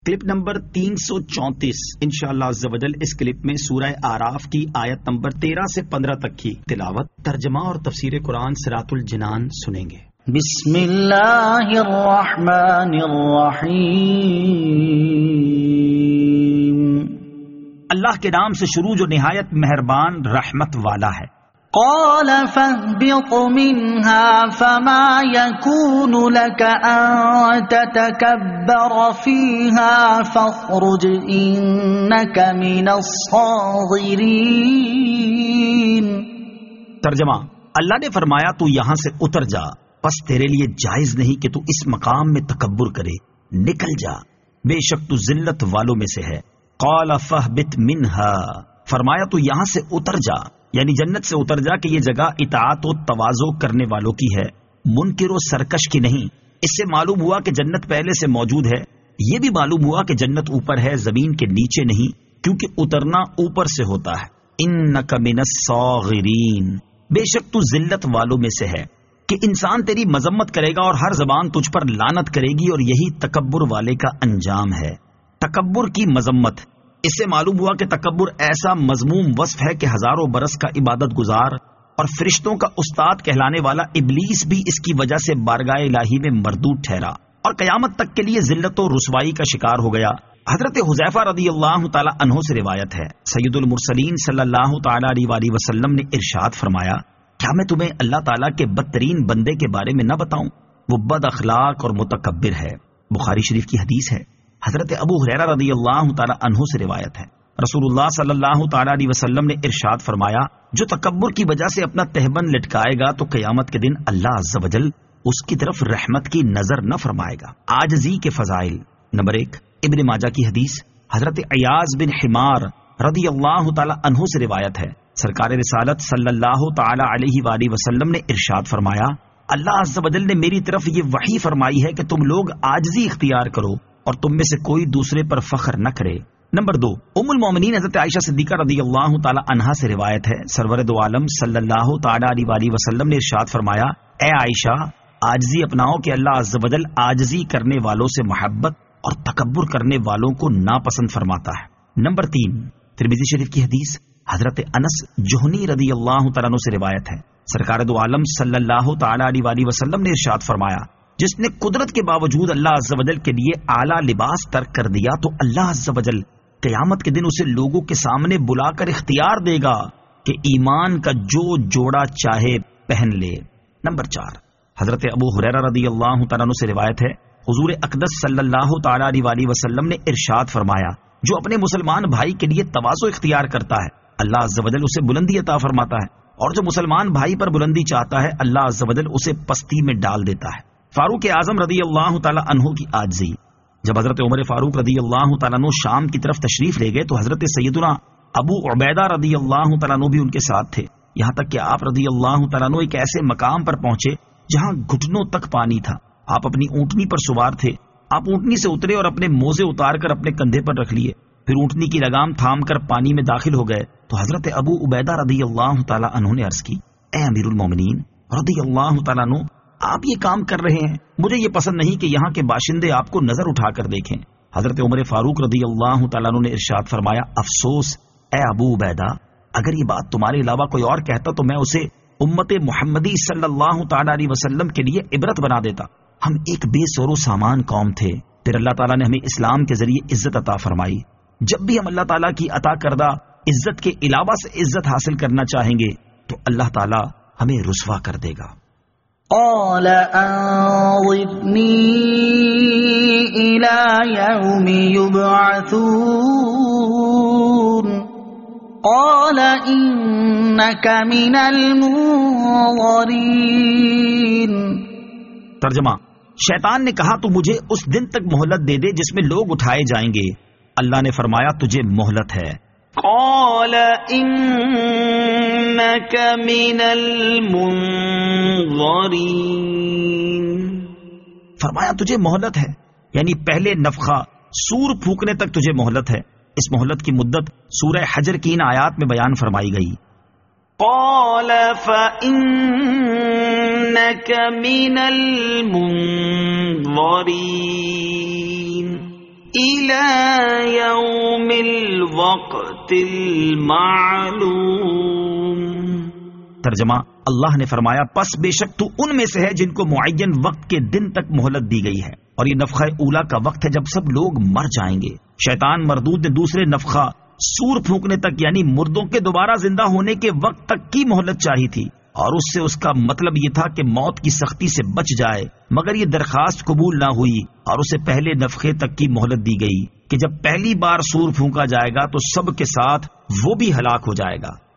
Clip number 334 انشاءاللہ عز و جل اس کلپ میں سورہ اعراف کی آیت نمبر 13 سے 15 تک کی تلاوت، ترجمہ اور تفسیر قرآن صراط الجنان سنیں گے۔ بسم اللہ الرحمن الرحیم، اللہ کے نام سے شروع جو نہایت مہربان رحمت والا ہے۔ قال فاهبط منها فما يكون لك أن تتكبر فيها فاخرج إنك من الصاغرين۔ ترجمہ، اللہ نے فرمایا تو یہاں سے اتر جا، پس تیرے لیے جائز نہیں کہ تو اس مقام میں تکبر کرے، نکل جا، بے شک تو ذلت والوں میں سے ہے۔ قال فاهبط منها، فرمایا تو یہاں سے اتر جا، یعنی جنت سے اتر جا کہ یہ جگہ اطاعت و تواضع کرنے والوں کی ہے، منکر و سرکش کی نہیں۔ اس سے معلوم ہوا کہ جنت پہلے سے موجود ہے، یہ بھی معلوم ہوا کہ جنت اوپر ہے، زمین کے نیچے نہیں، کیونکہ اترنا اوپر سے ہوتا ہے۔ انک من الصاغرین، بے شک تو ذلت والوں میں سے ہے، کہ انسان تیری مذمت کرے گا اور ہر زبان تجھ پر لعنت کرے گی، اور یہی تکبر والے کا انجام ہے۔ تکبر کی مذمت، اس سے معلوم ہوا کہ تکبر ایسا مذموم وصف ہے کہ ہزاروں برس کا عبادت گزار اور فرشتوں کا استاد کہلانے والا ابلیس بھی اس کی وجہ سے بارگاہ الہی میں مردود ٹھہرا اور قیامت تک کے لیے ذلت و رسوائی کا شکار ہو گیا۔ حضرت حذیفہ رضی اللہ تعالی عنہ سے روایت ہے، سید المرسلین صلی اللہ تعالی علیہ وآلہ وسلم نے ارشاد فرمایا، کیا میں تمہیں اللہ تعالیٰ کے بدترین بندے کے بارے میں نہ بتاؤں؟ وہ بد اخلاق اور متکبر ہے۔ بخاری شریف کی حدیث ہے۔ حضرت ابو ہریرہ رضی اللہ تعالی عنہ سے روایت ہے، رسول اللہ صلی اللہ تعالی علیہ وسلم نے ارشاد فرمایا، جو تکبر کی وجہ سے اپنا تہبند لٹکائے گا تو قیامت کے دن اللہ عز و جل اس کی طرف رحمت کی نظر نہ فرمائے گا۔ عاجزی کے فضائل، نمبر 1، ابن ماجہ کی حدیث، حضرت عیاض بن حمار رضی اللہ تعالی عنہ سے روایت ہے، سرکار رسالت صلی اللہ تعالی علیہ وآلہ وسلم نے ارشاد فرمایا، اللہ عز و جل نے میری طرف یہ وحی فرمائی ہے کہ تم لوگ عاجزی اختیار کرو اور تم میں سے کوئی دوسرے پر فخر نہ کرے۔ نمبر 2، ام المومنین حضرت عائشہ صدیقہ رضی اللہ تعالی عنہا سے روایت ہے، سرور دو عالم صلی اللہ تعالی علیہ وآلہ وسلم نے ارشاد فرمایا، اے عائشہ، عاجزی اپناؤ کہ اللہ عز و جل عاجزی کرنے والوں سے محبت اور تکبر کرنے والوں کو ناپسند فرماتا ہے۔ نمبر 3، ترمذی شریف کی حدیث، حضرت انس جوہنی رضی اللہ تعالیٰ عنہ سے روایت ہے، سرکار دو عالم صلی اللہ تعالی علیہ وآلہ وسلم نے ارشاد فرمایا، جس نے قدرت کے باوجود اللہ عز و جل کے لیے اعلیٰ لباس ترک کر دیا تو اللہ عز و جل قیامت کے دن اسے لوگوں کے سامنے بلا کر اختیار دے گا کہ ایمان کا جو جوڑا چاہے پہن لے۔ نمبر 4، حضرت ابو ہریرہ رضی اللہ تعالیٰ عنہ سے روایت ہے، حضور اقدس صلی اللہ تعالی علیہ وآلہ وسلم نے ارشاد فرمایا، جو اپنے مسلمان بھائی کے لیے تواضع اختیار کرتا ہے اللہ عز و جل اسے بلندی عطا فرماتا ہے، اور جو مسلمان بھائی پر بلندی چاہتا ہے اللہ عز و جل اسے پستی میں ڈال دیتا ہے۔ فاروق اعظم رضی اللہ تعالی عنہ کی عاجزی، جب حضرت عمر فاروق رضی اللہ تعالیٰ عنہ شام کی طرف تشریف لے گئے تو حضرت سیدنا ابو عبیدہ رضی اللہ تعالیٰ عنہ بھی ان کے ساتھ تھے، یہاں تک کہ آپ رضی اللہ تعالیٰ عنہ ایک ایسے مقام پر پہنچے جہاں گھٹنوں تک پانی تھا۔ آپ اپنی اونٹنی پر سوار تھے، آپ اونٹنی سے اترے اور اپنے موزے اتار کر اپنے کندھے پر رکھ لیے، پھر اونٹنی کی لگام تھام کر پانی میں داخل ہو گئے تو حضرت ابو عبیدہ رضی اللہ تعالیٰ عنہ نے عرض کی، اے امیر المومنین رضی اللہ تعالیٰ عنہ، آپ یہ کام کر رہے ہیں، مجھے یہ پسند نہیں کہ یہاں کے باشندے آپ کو نظر اٹھا کر دیکھیں۔ حضرت عمر فاروق رضی اللہ تعالیٰ عنہ نے ارشاد فرمایا، افسوس اے ابو عبیدہ، اگر یہ بات تمہارے علاوہ کوئی اور کہتا تو میں اسے امت محمدی صلی اللہ تعالیٰ علیہ وسلم کے لیے عبرت بنا دیتا۔ ہم ایک بے سور و سامان قوم تھے، پھر اللہ تعالیٰ نے ہمیں اسلام کے ذریعے عزت عطا فرمائی۔ جب بھی ہم اللہ تعالیٰ کی عطا کردہ عزت کے علاوہ سے عزت حاصل کرنا چاہیں گے تو اللہ تعالیٰ ہمیں رسوا کر دے گا۔ قال انظرنی الی یوم یبعثون قال انک من المنظرین۔ ترجمہ، شیطان نے کہا تو مجھے اس دن تک مہلت دے دے جس میں لوگ اٹھائے جائیں گے۔ اللہ نے فرمایا تجھے مہلت ہے۔ قال انک من المنظرین، فرمایا تجھے مہلت ہے، یعنی پہلے نفخہ سور پھونکنے تک تجھے مہلت ہے۔ اس مہلت کی مدت سورہ حجر کی ان آیات میں بیان فرمائی گئی۔ قال فإنك من المنظرين إلى يوم الوقت المعلوم. ترجمہ، اللہ نے فرمایا پس بے شک تو ان میں سے ہے جن کو معین وقت کے دن تک مہلت دی گئی ہے، اور یہ نفخہ اولا کا وقت ہے جب سب لوگ مر جائیں گے. شیطان مردود نے دوسرے نفخہ سور پھونکنے تک یعنی مردوں کے دوبارہ زندہ ہونے کے وقت تک کی مہلت چاہی تھی، اور اس سے اس کا مطلب یہ تھا کہ موت کی سختی سے بچ جائے، مگر یہ درخواست قبول نہ ہوئی اور اسے پہلے نفخے تک کی مہلت دی گئی کہ جب پہلی بار سور پھونکا جائے گا تو سب کے ساتھ وہ بھی ہلاک ہو جائے گا.